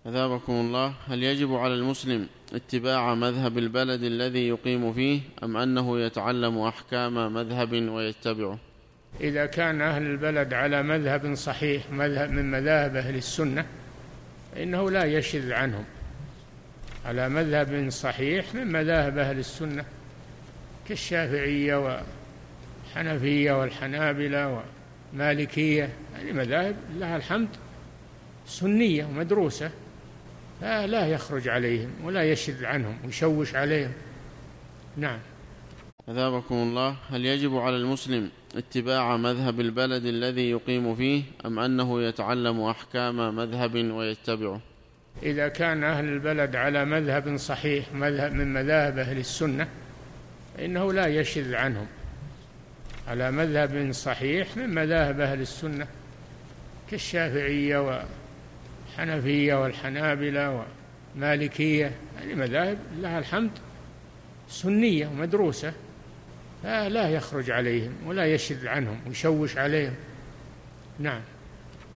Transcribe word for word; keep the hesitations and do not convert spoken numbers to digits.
أثابكم الله. هل يجب على المسلم اتباع مذهب البلد الذي يقيم فيه أم أنه يتعلم أحكام مذهب ويتبعه؟ إذا كان أهل البلد على مذهب صحيح، مذهب من مذاهب أهل السنة، إنه لا يشذ عنهم، على مذهب صحيح من مذاهب أهل السنة كالشافعية والحنفية والحنابلة والمالكية، هذه مذاهب لها الحمد سنية ومدروسة، فلا يخرج عليهم ولا يشذ عنهم ويشوش عليهم. نعم. أثابكم الله. هل يجب على المسلم اتباع مذهب البلد الذي يقيم فيه أم أنه يتعلم أحكام مذهب ويتبعه؟ إذا كان أهل البلد على مذهب صحيح، مذهب من مذاهب أهل السنة، إنه لا يشذ عنهم، على مذهب صحيح من مذاهب أهل السنة كالشافعية والحنفية والحنابلة والمالكية، هذه مذاهب لها الحمد سنية ومدروسة، فلا يخرج عليهم ولا يشذ عنهم ويشوش عليهم. نعم.